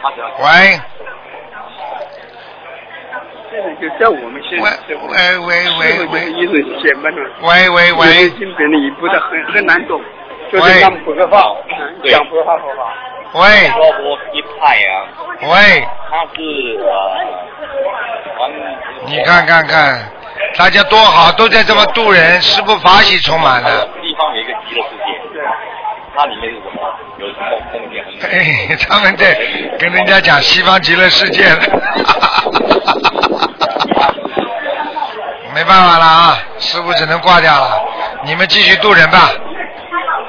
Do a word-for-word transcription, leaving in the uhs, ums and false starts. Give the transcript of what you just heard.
喂。 现在就在我们现在， 喂喂喂喂， 一种解闷了。 喂喂喂， 基本的一步的很很难懂，就是讲普通话，讲普通话说法。 喂。 说我一派啊。 喂。 他是呃， 你看看看，大家多好，都在这么度人，师父法喜充满了。 地方有一个极乐世界，对，它里面是什么？有什么风景？ 哎，他们在跟人家讲西方极乐世界了。没办法了啊，师父只能挂掉了，你们继续渡人吧。